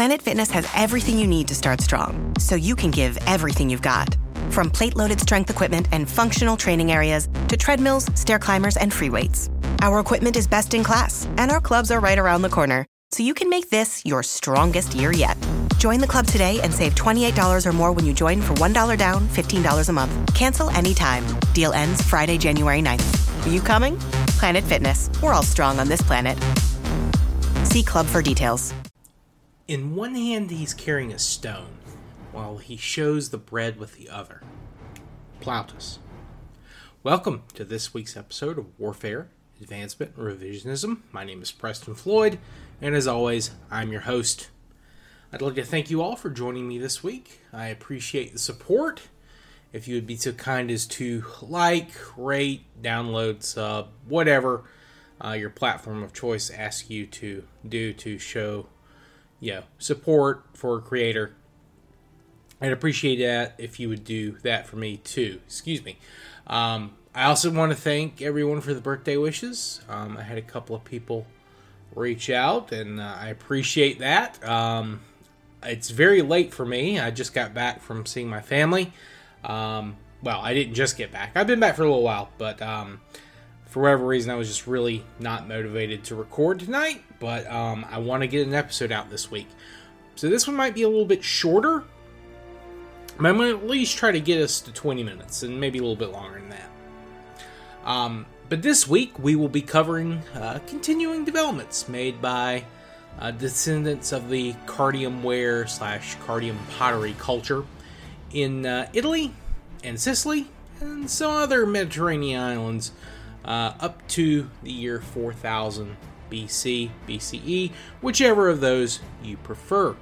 Planet Fitness has everything you need to start strong, so you can give everything you've got. From plate-loaded strength equipment and functional training areas to treadmills, stair climbers, and free weights. Our equipment is best in class, and our clubs are right around the corner, so you can make this your strongest year yet. Join the club today and save $28 or more when you join for $1 down, $15 a month. Cancel anytime. Deal ends Friday, January 9th. Are you coming? Planet Fitness. We're all strong on this planet. See club for details. In one hand, he's carrying a stone, while he shows the bread with the other. Plautus. Welcome to this week's episode of Warfare, Advancement, and Revisionism. My name is Preston Floyd, and as always, I'm your host. I'd like to thank you all for joining me this week. I appreciate the support. If you would be so kind as to like, rate, download, sub, whatever your platform of choice asks you to do to show support for a creator. I'd appreciate that if you would do that for me too. I also want to thank everyone for the birthday wishes. I had a couple of people reach out, and I appreciate that. It's very late for me. I just got back from seeing my family. Well, I didn't just get back. I've been back for a little while, but for whatever reason, I was just really not motivated to record tonight. But I want to get an episode out this week. So this one might be a little bit shorter. But I'm going to at least try to get us to 20 minutes, and maybe a little bit longer than that. But this week, we will be covering continuing developments made by descendants of the Cardium ware / Cardium pottery culture in Italy and Sicily and some other Mediterranean islands up to the year 4000 BC, BCE, whichever of those you prefer.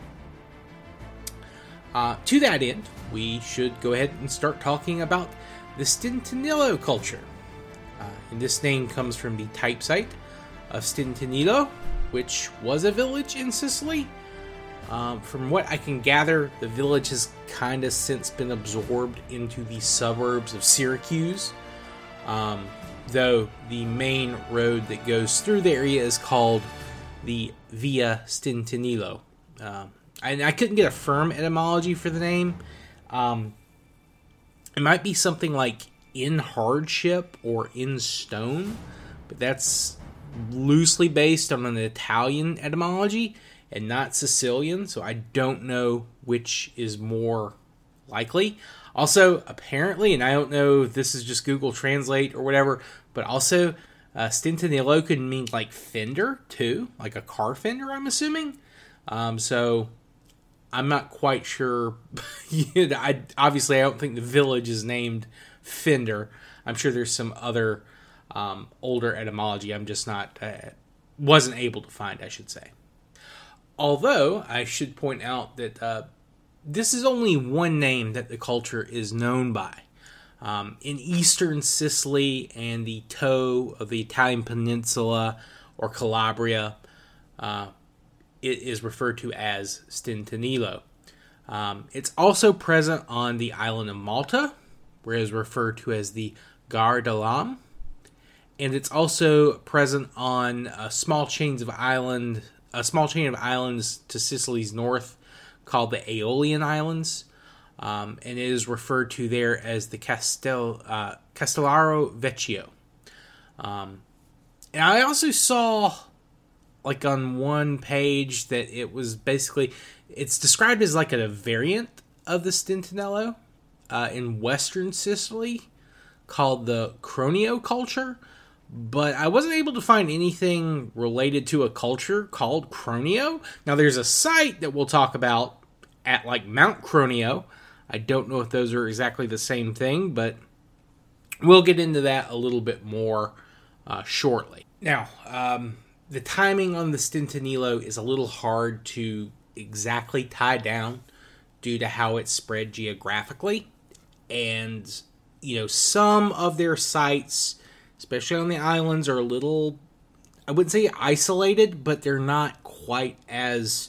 To that end, we should go ahead and start talking about the Stetanilo culture. And this name comes from the type site of Stetanilo, which was a village in Sicily. From what I can gather, the village has kind of since been absorbed into the suburbs of Syracuse, though the main road that goes through the area is called the Via Stetanilo. And I couldn't get a firm etymology for the name. It might be something like in hardship or in stone, but that's loosely based on an Italian etymology and not Sicilian, so I don't know which is more likely. Also, apparently, and I don't know if this is just Google Translate or whatever, but also Stetanilo could mean like fender too, like a car fender, I'm assuming. So I'm not quite sure. Obviously, I don't think the village is named Fender. I'm sure there's some other older etymology I'm just wasn't able to find, I should say. Although, I should point out that this is only one name that the culture is known by. In eastern Sicily and the toe of the Italian peninsula or Calabria, it is referred to as Stetanilo. It's also present on the island of Malta, where it is referred to as the Gardalam. And it's also present on a small chain of islands to Sicily's north called the Aeolian Islands. And it is referred to there as the Castellaro Vecchio. And I also saw, like on one page, that it was basically, it's described as like a variant of the Stetanilo in western Sicily called the Cronio culture. But I wasn't able to find anything related to a culture called Cronio. Now, there's a site that we'll talk about at like Mount Cronio. I don't know if those are exactly the same thing, but we'll get into that a little bit more shortly. Now, the timing on the Stetanilo is a little hard to exactly tie down due to how it's spread geographically. And, some of their sites, especially on the islands, are a little, I wouldn't say isolated, but they're not quite as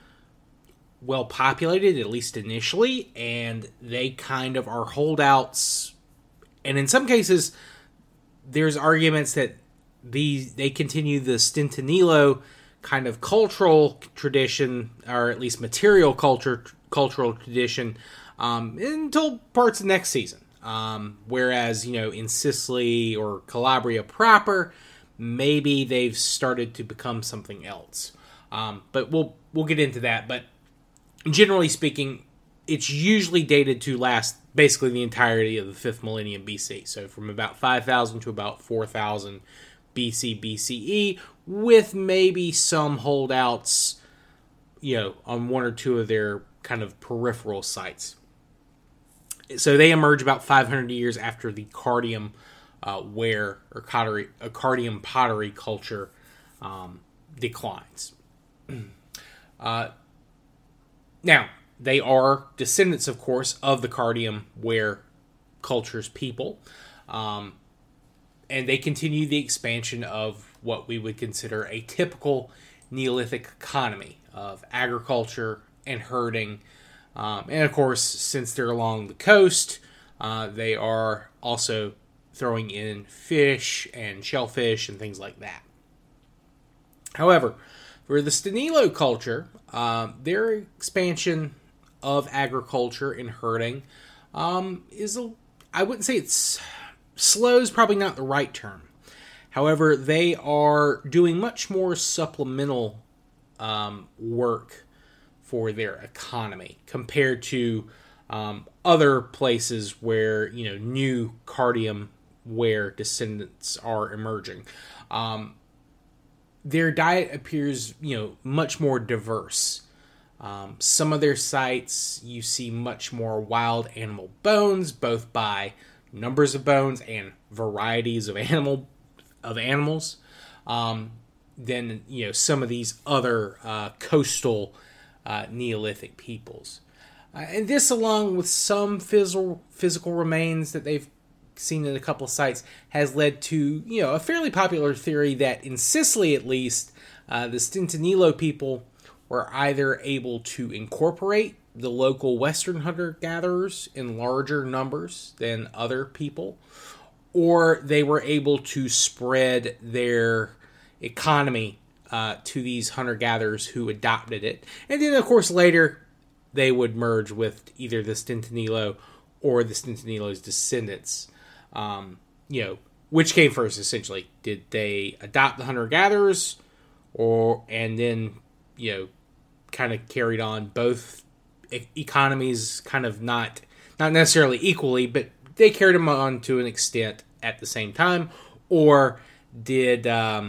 well populated, at least initially, and they kind of are holdouts. And in some cases, there's arguments that they continue the Stetanilo kind of cultural tradition, or at least material cultural tradition, until parts of next season. Whereas, in Sicily or Calabria proper, maybe they've started to become something else. But we'll get into that. But generally speaking, it's usually dated to last basically the entirety of the 5th millennium BC. So from about 5,000 to about 4,000 BC, BCE, with maybe some holdouts, on one or two of their kind of peripheral sites. So they emerge about 500 years after the Cardium ware or Cardium pottery culture declines. Now, they are descendants, of course, of the Cardium ware culture's people. And they continue the expansion of what we would consider a typical Neolithic economy of agriculture and herding. And of course, since they're along the coast, they are also throwing in fish and shellfish and things like that. However, for the Stenilo culture, their expansion of agriculture and herding I wouldn't say it's slow is probably not the right term. However, they are doing much more supplemental work for their economy compared to other places where new Cardium ware descendants are emerging. Their diet appears much more diverse. Some of their sites you see much more wild animal bones, both by numbers of bones and varieties of animals. Than some of these other coastal Neolithic peoples. And this, along with some physical remains that they've seen in a couple of sites, has led to a fairly popular theory that in Sicily, at least, the Stentonilo people were either able to incorporate the local Western hunter-gatherers in larger numbers than other people, or they were able to spread their economy to these hunter-gatherers who adopted it. And then, of course, later they would merge with either the Stentonilo or the Stentonilo's descendants. Which came first, essentially? Did they adopt the hunter-gatherers, and then, kind of carried on both economies, kind of not necessarily equally, but they carried them on to an extent at the same time? Or did,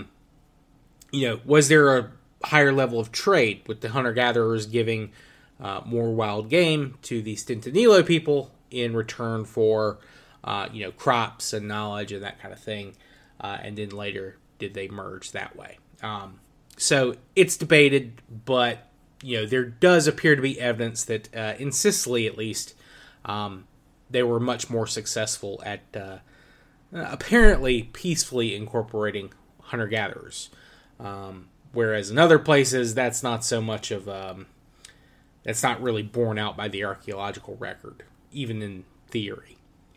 was there a higher level of trade with the hunter-gatherers giving more wild game to the Stentonilo people in return for, crops and knowledge and that kind of thing? And then later, did they merge that way? So it's debated, but, there does appear to be evidence that in Sicily, at least, they were much more successful at apparently peacefully incorporating hunter-gatherers. Whereas in other places, that's not so much of that's not really borne out by the archaeological record, even in theory.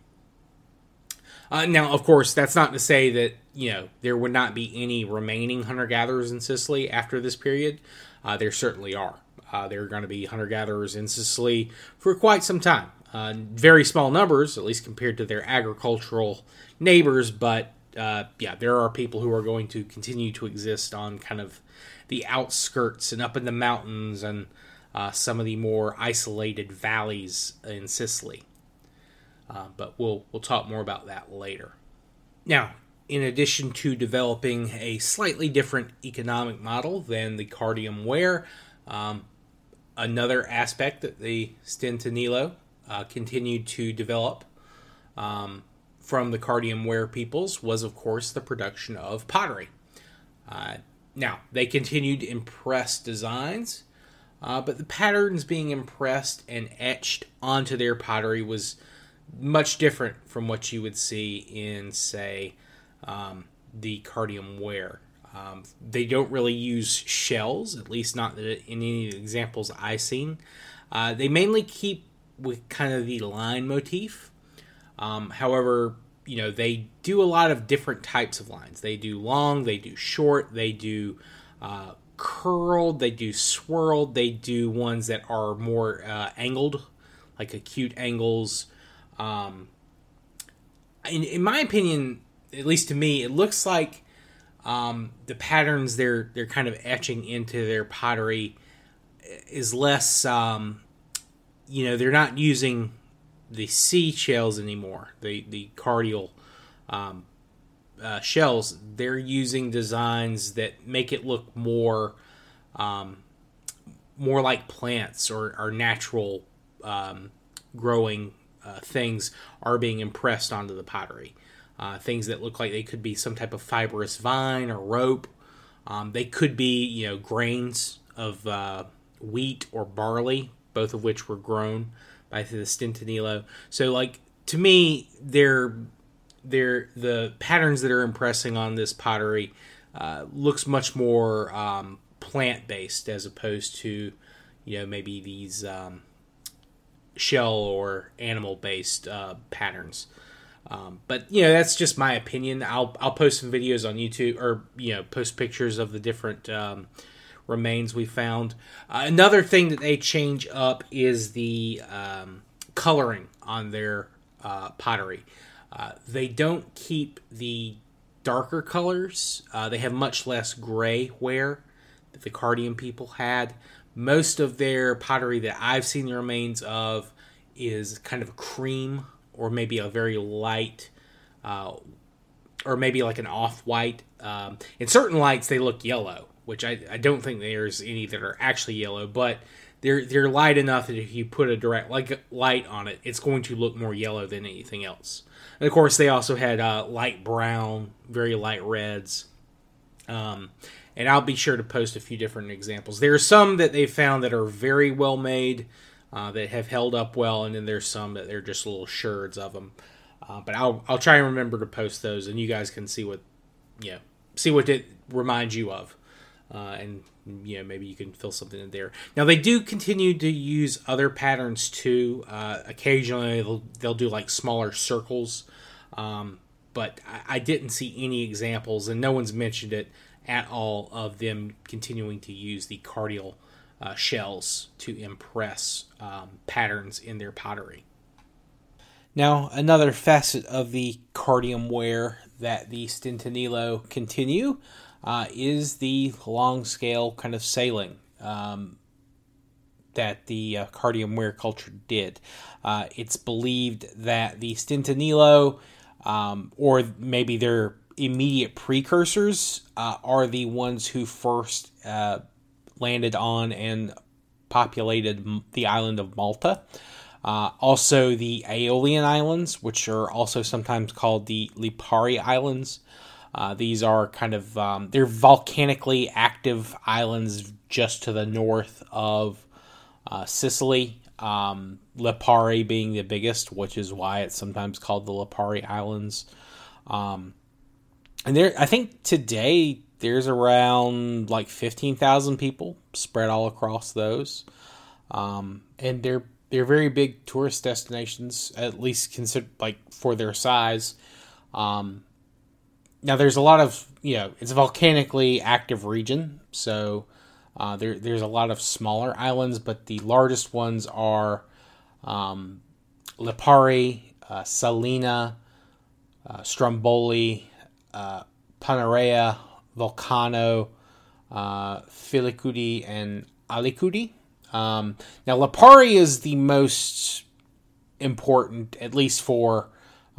Now, of course, that's not to say that there would not be any remaining hunter-gatherers in Sicily after this period. There certainly are. There are going to be hunter-gatherers in Sicily for quite some time. Very small numbers, at least compared to their agricultural neighbors, but there are people who are going to continue to exist on kind of the outskirts and up in the mountains and some of the more isolated valleys in Sicily. But we'll talk more about that later. Now, in addition to developing a slightly different economic model than the Cardium ware, another aspect that the Stentonilo continued to develop from the Cardium ware peoples was, of course, the production of pottery. Now, they continued to impress designs, but the patterns being impressed and etched onto their pottery was much different from what you would see in, say, the Cardium ware. They don't really use shells, at least not in any of the examples I've seen. They mainly keep with kind of the line motif. However, they do a lot of different types of lines. They do long, they do short, they do curled, they do swirled, they do ones that are more angled, like acute angles. In my opinion, at least to me, it looks like the patterns they're kind of etching into their pottery is less, they're not using the sea shells anymore, the cardial shells. They're using designs that make it look more like plants or natural growing things are being impressed onto the pottery. Things that look like they could be some type of fibrous vine or rope. They could be, grains of wheat or barley, both of which were grown by the Stentanilo. So, like, to me, they're the patterns that are impressing on this pottery looks much more plant-based as opposed to, maybe these shell or animal-based patterns. But that's just my opinion. I'll post some videos on YouTube, or post pictures of the different remains we found. Another thing that they change up is the coloring on their pottery. They don't keep the darker colors. They have much less gray ware that the Cardium people had. Most of their pottery that I've seen the remains of is kind of a cream, or maybe a very light, or maybe like an off-white. In certain lights, they look yellow, which I don't think there's any that are actually yellow, but they're light enough that if you put a direct light on it, it's going to look more yellow than anything else. And of course, they also had light brown, very light reds. And I'll be sure to post a few different examples. There are some that they found that are very well made, that have held up well, and then there's some that they're just little sherds of them. But I'll try and remember to post those, and you guys can see what it reminds you of, and maybe you can fill something in there. Now they do continue to use other patterns too. Occasionally they'll do like smaller circles, but I didn't see any examples, and no one's mentioned it at all, of them continuing to use the cardial shells to impress patterns in their pottery. Now, another facet of the Cardium ware that the Stentanilo continue is the long scale kind of sailing that the Cardium ware culture did. It's believed that the Stentanilo, or maybe their immediate precursors, are the ones who first landed on and populated the island of Malta. Also the Aeolian Islands, which are also sometimes called the Lipari Islands. These are kind of, they're volcanically active islands just to the north of Sicily. Lipari being the biggest, which is why it's sometimes called the Lipari Islands. And there, I think today there's around like 15,000 people spread all across those. And they're very big tourist destinations, at least considered like for their size. Now there's a lot of, it's a volcanically active region, so there's a lot of smaller islands, but the largest ones are Lipari, Salina, Stromboli, Panarea, Vulcano, Filicudi, and Alicudi. Now, Lipari is the most important, at least for,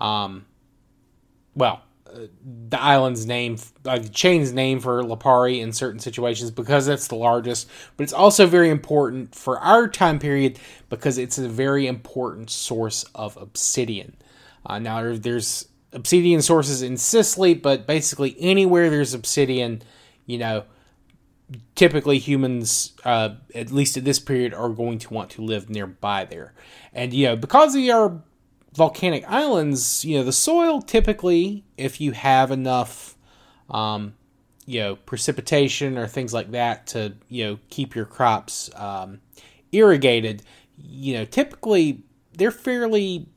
the island's name, the chain's name for Lipari in certain situations, because that's the largest, but it's also very important for our time period because it's a very important source of obsidian. Now, there's obsidian sources in Sicily, but basically anywhere there's obsidian, typically humans, at least at this period, are going to want to live nearby there. And, because they are volcanic islands, the soil typically, if you have enough, precipitation or things like that to, keep your crops irrigated, typically they're fairly,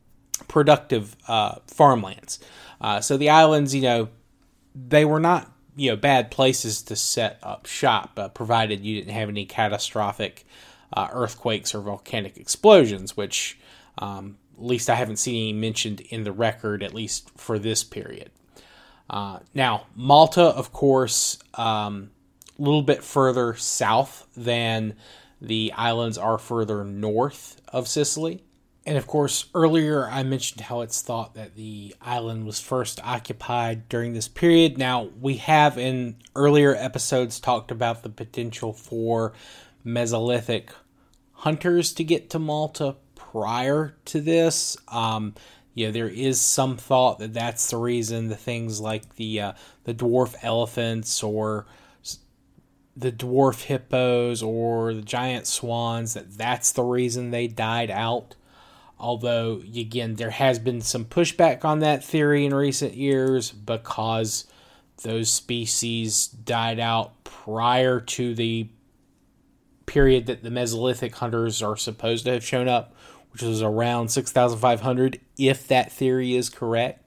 productive farmlands. So the islands, they were not bad places to set up shop, provided you didn't have any catastrophic earthquakes or volcanic explosions, which at least I haven't seen any mentioned in the record, at least for this period. Now, Malta, of course, a little bit further south than the islands are further north of Sicily. And of course, earlier I mentioned how it's thought that the island was first occupied during this period. Now, we have in earlier episodes talked about the potential for Mesolithic hunters to get to Malta prior to this. There is some thought that that's the reason the things like the dwarf elephants or the dwarf hippos or the giant swans, that's the reason they died out. Although, again, there has been some pushback on that theory in recent years because those species died out prior to the period that the Mesolithic hunters are supposed to have shown up, which was around 6,500, if that theory is correct.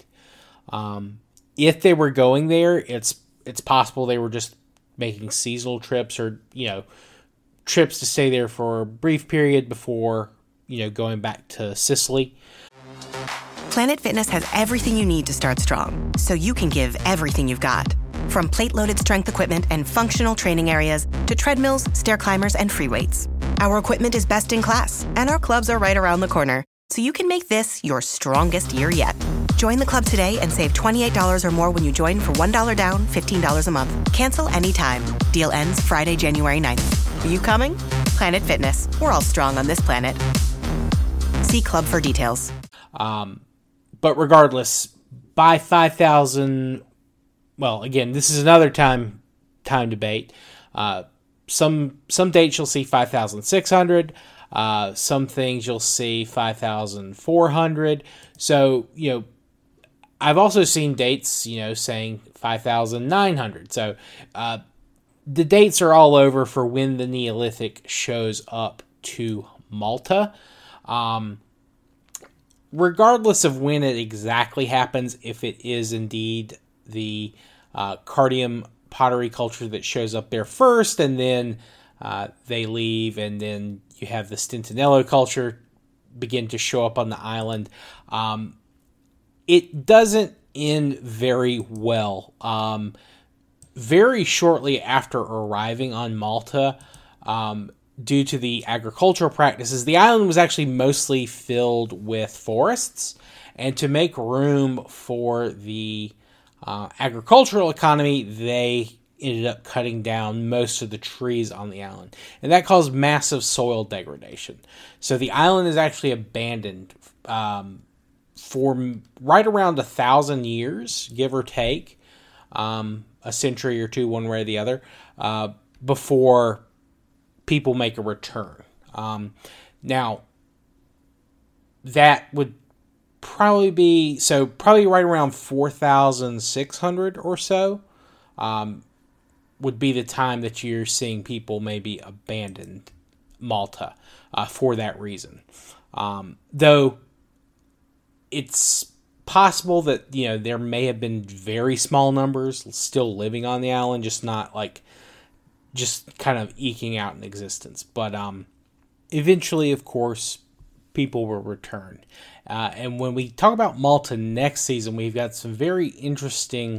If they were going there, it's possible they were just making seasonal trips or, trips to stay there for a brief period before, going back to Sicily. Planet Fitness has everything you need to start strong, so you can give everything you've got. From plate-loaded strength equipment and functional training areas to treadmills, stair climbers, and free weights. Our equipment is best in class, and our clubs are right around the corner, so you can make this your strongest year yet. Join the club today and save $28 or more when you join for $1 down, $15 a month. Cancel anytime. Deal ends Friday, January 9th. Are you coming? Planet Fitness. We're all strong on this planet. See club for details. But regardless, by 5,000... Well, again, this is another time debate. Some dates you'll see 5,600. Some things you'll see 5,400. So, I've also seen dates, saying 5,900. So, the dates are all over for when the Neolithic shows up to Malta. Regardless of when it exactly happens, if it is indeed the Cardium pottery culture that shows up there first, and then they leave, and then you have the Stentinello culture begin to show up on the island. It doesn't end very well. Very shortly after arriving on Malta, due to the agricultural practices, the island was actually mostly filled with forests, and to make room for the agricultural economy, they ended up cutting down most of the trees on the island, and that caused massive soil degradation. So the island is actually abandoned for right around 1,000 years, give or take, a century or two, one way or the other, before people make a return. Now, that would probably be, probably right around 4,600 or so, would be the time that you're seeing people maybe abandon Malta for that reason. Though it's possible that, there may have been very small numbers still living on the island, just kind of eking out an existence. But eventually, of course, people will return. And when we talk about Malta next season, we've got some very interesting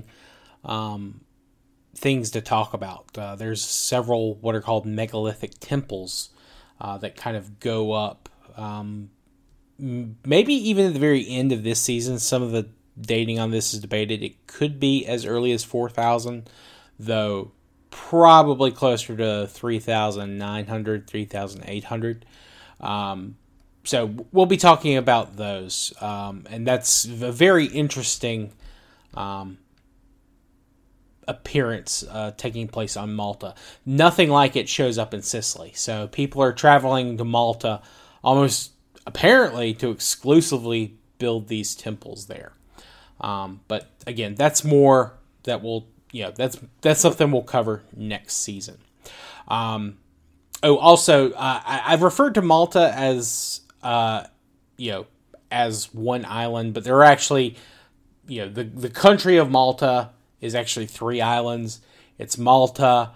things to talk about. There's several what are called megalithic temples that kind of go up. Maybe even at the very end of this season. Some of the dating on this is debated. It could be as early as 4,000, though probably closer to 3,900, 3,800. So we'll be talking about those, and that's a very interesting appearance taking place on Malta. Nothing like it shows up in Sicily. So people are traveling to Malta almost apparently to exclusively build these temples there. But again, that's more that we'll, that's something we'll cover next season. Also, I've referred to Malta as, as one island, but there are actually, the country of Malta is actually 3 islands. It's Malta,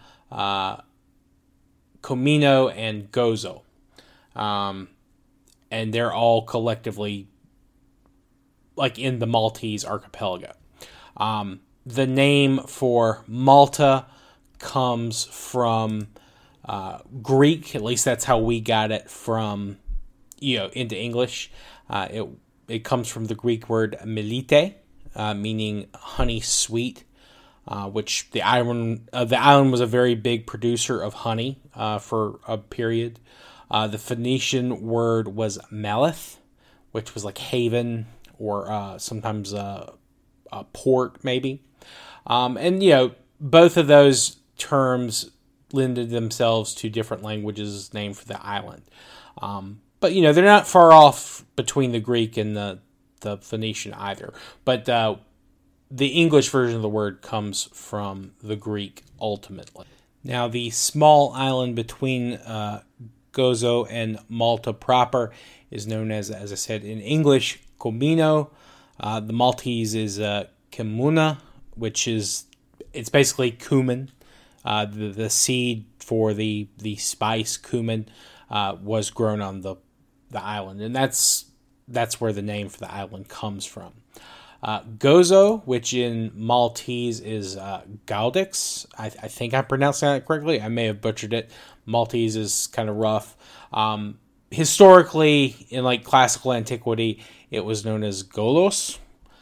Comino, and Gozo. And they're all collectively like in the Maltese archipelago. The name for Malta comes from Greek, at least that's how we got it from, into English. It comes from the Greek word melite, meaning honey sweet, which the island was a very big producer of honey for a period. The Phoenician word was Malith, which was like haven or sometimes a port maybe. And both of those terms lended themselves to different languages named for the island. But they're not far off between the Greek and the Phoenician either. But the English version of the word comes from the Greek ultimately. Now, the small island between Gozo and Malta proper is known as I said in English, Comino. The Maltese is Kimuna, which it's basically cumin. The seed for the spice cumin was grown on the island, and that's where the name for the island comes from. Gozo, which in Maltese is Gaudix. I think I'm pronouncing that correctly. I may have butchered it. Maltese is kind of rough. Historically, in like classical antiquity, it was known as Golos.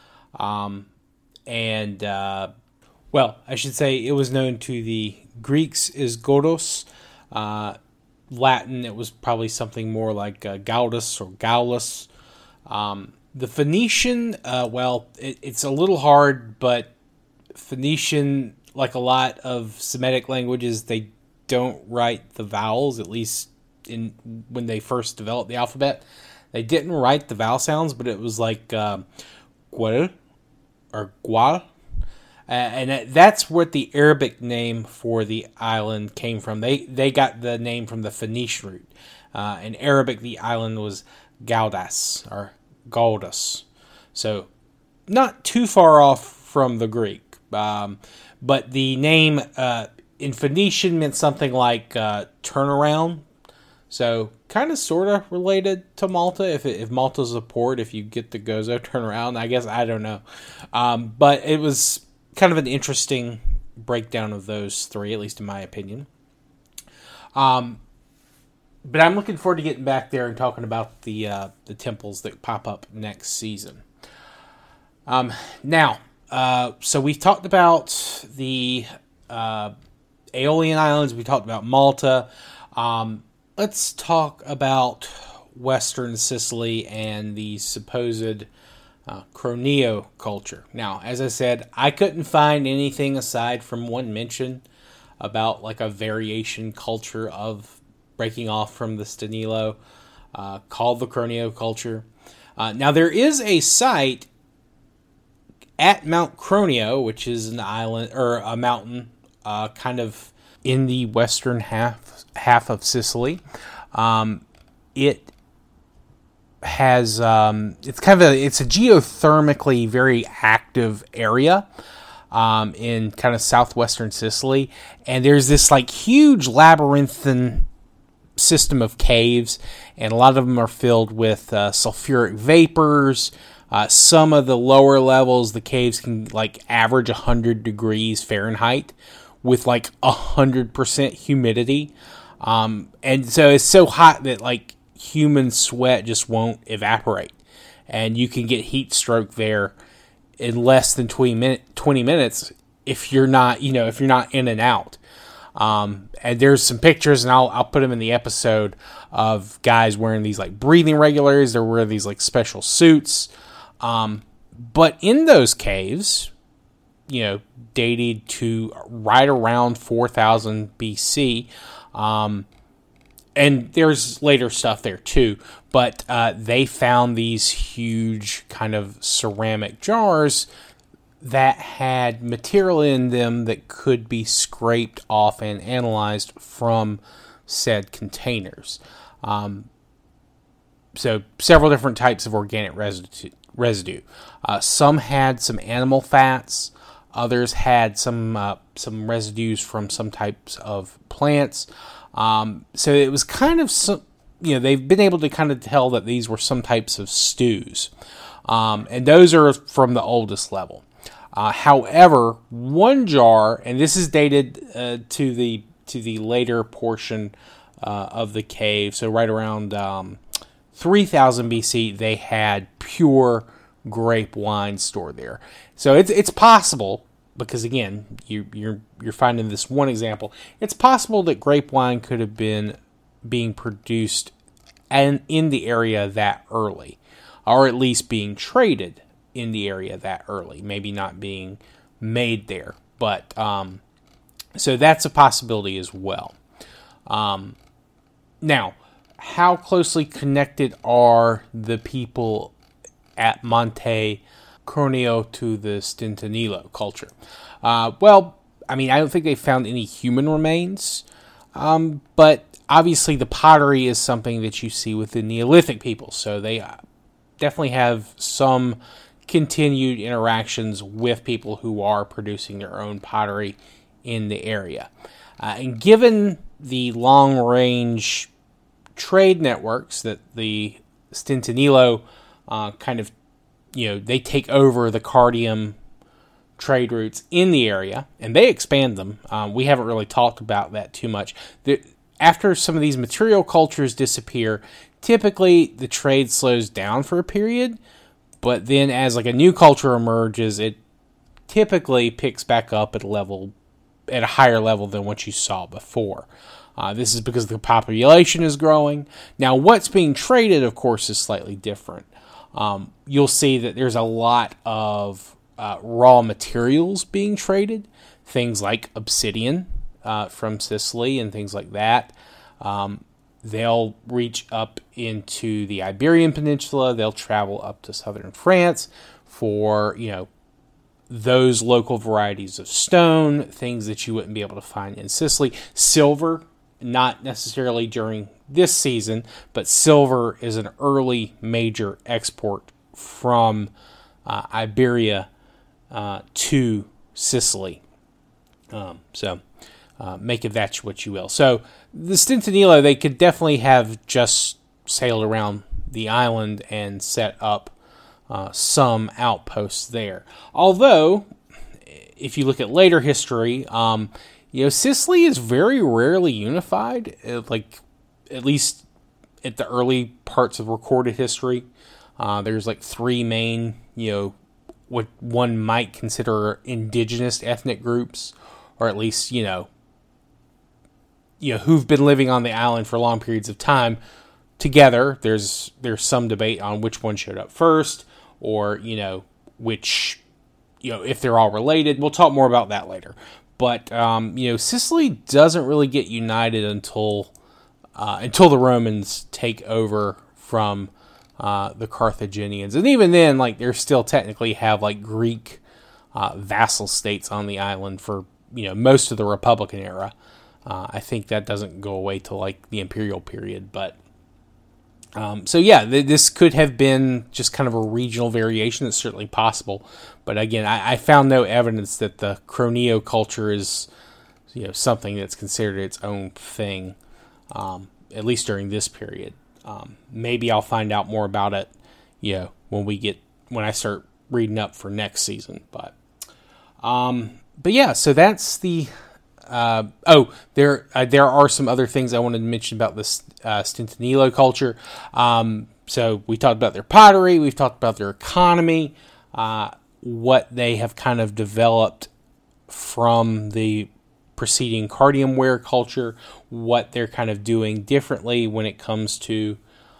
I should say it was known to the Greeks as Godos. Latin, it was probably something more like Gaudus or Gaullus. The Phoenician, it's a little hard, but Phoenician, like a lot of Semitic languages, they don't write the vowels, at least when they first developed the alphabet. They didn't write the vowel sounds, but it was like gual or gual. And that's what the Arabic name for the island came from. They got the name from the Phoenician root. In Arabic, the island was Gaudas or Gaudus. So not too far off from the Greek. But the name in Phoenician meant something like turnaround. So kind of sort of related to Malta. If Malta's a port, if you get the Gozo turnaround, I guess, I don't know. But it was kind of an interesting breakdown of those three, at least in my opinion. But I'm looking forward to getting back there and talking about the temples that pop up next season. So we've talked about the Aeolian Islands. We talked about Malta. Let's talk about Western Sicily and the supposed Cronio culture. Now, as I said, I couldn't find anything aside from one mention about like a variation culture of breaking off from the Stenilo called the Cronio culture. Now, there is a site at Mount Cronio, which is an island or a mountain kind of in the western half of Sicily. It has it's a geothermically very active area in kind of southwestern Sicily, and there's this like huge labyrinthine system of caves, and a lot of them are filled with sulfuric vapors. Some of the lower levels, the caves can like average 100 degrees Fahrenheit with like 100% humidity. And so it's so hot that like human sweat just won't evaporate, and you can get heat stroke there in less than 20 minutes if you're not in and out. And there's some pictures, and I'll put them in the episode, of guys wearing these like breathing regulators. They're wearing these like special suits. But in those caves, dated to right around 4000 BC, and there's later stuff there too, but they found these huge kind of ceramic jars that had material in them that could be scraped off and analyzed from said containers. So several different types of organic residue. Some had some animal fats. Others had some residues from some types of plants. So it was kind of they've been able to kind of tell that these were some types of stews, and those are from the oldest level. However, one jar, and this is dated to the later portion of the cave, so right around 3000 BC, they had pure grape wine stored there. So it's possible, because again, you're finding this one example. It's possible that grape wine could have been being produced in the area that early, or at least being traded in the area that early. Maybe not being made there, but so that's a possibility as well. Now, how closely connected are the people at Monte Cronio to the Stintinilo culture? Well, I mean, I don't think they found any human remains, but obviously the pottery is something that you see with the Neolithic people, so they definitely have some continued interactions with people who are producing their own pottery in the area. And given the long-range trade networks that the Stintinilo they take over the Cardium trade routes in the area, and they expand them. We haven't really talked about that too much. After some of these material cultures disappear, typically the trade slows down for a period, but then as like a new culture emerges, it typically picks back up at a higher level than what you saw before. This is because the population is growing. Now, what's being traded, of course, is slightly different. You'll see that there's a lot of raw materials being traded, things like obsidian from Sicily and things like that. They'll reach up into the Iberian Peninsula. They'll travel up to southern France for, those local varieties of stone, things that you wouldn't be able to find in Sicily. Silver, not necessarily during this season, but silver is an early major export from Iberia to Sicily. Make of that what you will. So the Stintinilo, they could definitely have just sailed around the island and set up some outposts there. Although, if you look at later history, Sicily is very rarely unified, like at least at the early parts of recorded history. There's like three main, what one might consider indigenous ethnic groups, or at least, who've been living on the island for long periods of time together. There's some debate on which one showed up first, or, which, if they're all related. We'll talk more about that later. But, Sicily doesn't really get united until the Romans take over from the Carthaginians. And even then, they still technically have, Greek vassal states on the island for, most of the Republican era. I think that doesn't go away till, the Imperial period. But, this could have been just kind of a regional variation. It's certainly possible. But again, I found no evidence that the Cronio culture is, something that's considered its own thing, at least during this period. Maybe I'll find out more about it, when I start reading up for next season. But yeah, so that's the. There are some other things I wanted to mention about this Stintinilo culture. So we talked about their pottery, we've talked about their economy, what they have kind of developed from the preceding Cardium ware culture, what they're kind of doing differently when it comes to,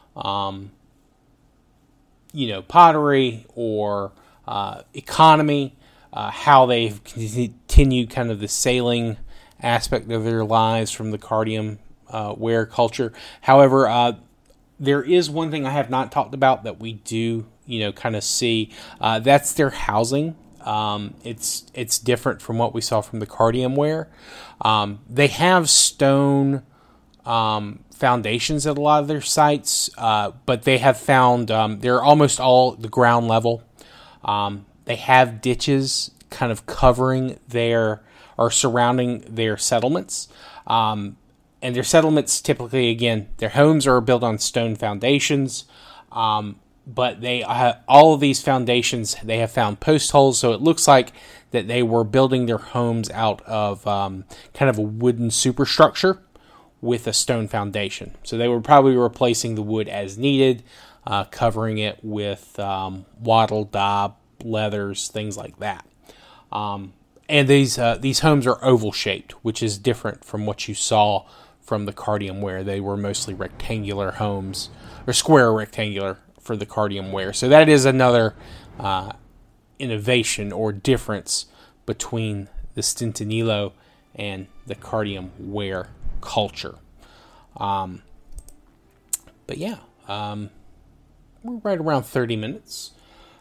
pottery or economy, how they've continued kind of the sailing aspect of their lives from the Cardium ware culture. However, there is one thing I have not talked about that we do, kind of see. That's their housing. It's different from what we saw from the Cardium ware. They have stone foundations at a lot of their sites, but they have found they're almost all the ground level. They have ditches kind of covering or surrounding their settlements. And their settlements typically, again, their homes are built on stone foundations. But they all of these foundations, they have found post holes, so it looks like that they were building their homes out of kind of a wooden superstructure with a stone foundation. So they were probably replacing the wood as needed, covering it with wattle, daub, leathers, things like that. And these homes are oval shaped, which is different from what you saw from the Cardium Ware. They were mostly rectangular homes, or square rectangular for the Cardium Ware. So that is another innovation or difference between the Stintinilo and the Cardium Ware culture. But yeah, we're right around 30 minutes.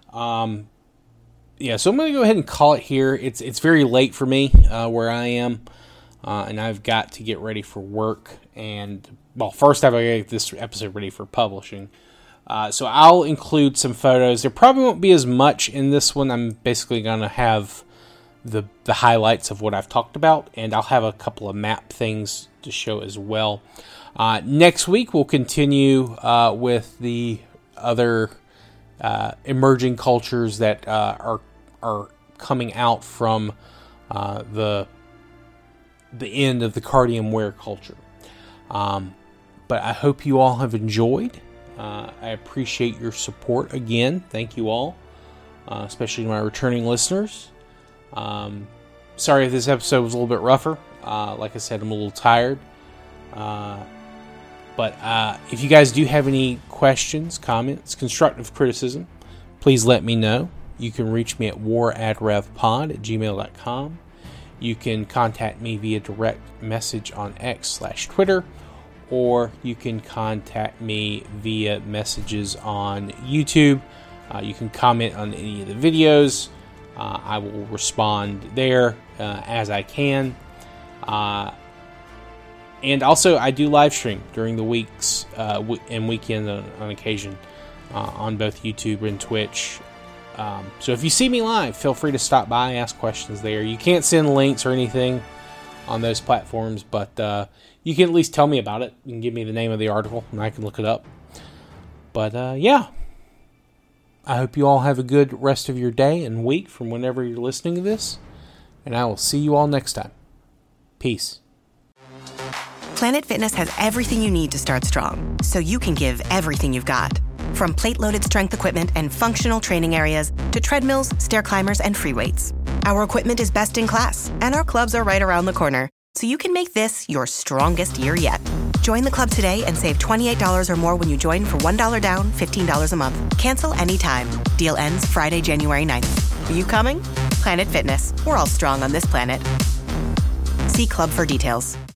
Yeah, so I'm going to go ahead and call it here. It's very late for me where I am, and I've got to get ready for work. And, well, first I've got to get this episode ready for publishing. So I'll include some photos. There probably won't be as much in this one. I'm basically going to have the highlights of what I've talked about, and I'll have a couple of map things to show as well. Next week we'll continue with the other emerging cultures that are coming out from the end of the Cardium Ware culture. But I hope you all have enjoyed. I appreciate your support again. Thank you all, especially my returning listeners. Sorry if this episode was a little bit rougher. Like I said, I'm a little tired. But if you guys do have any questions, comments, constructive criticism, please let me know. You can reach me at waradrevpod@gmail.com. You can contact me via direct message on X/Twitter, or you can contact me via messages on YouTube. You can comment on any of the videos. I will respond there as I can. And also, I do live stream during the weeks and weekends on occasion on both YouTube and Twitch. So if you see me live, feel free to stop by, ask questions there. You can't send links or anything on those platforms, but you can at least tell me about it. You can give me the name of the article, and I can look it up. But yeah, I hope you all have a good rest of your day and week from whenever you're listening to this, and I will see you all next time. Peace. Planet Fitness has everything you need to start strong, so you can give everything you've got. From plate-loaded strength equipment and functional training areas to treadmills, stair climbers, and free weights. Our equipment is best in class, and our clubs are right around the corner, so you can make this your strongest year yet. Join the club today and save $28 or more when you join for $1 down, $15 a month. Cancel anytime. Deal ends Friday, January 9th. Are you coming? Planet Fitness. We're all strong on this planet. See club for details.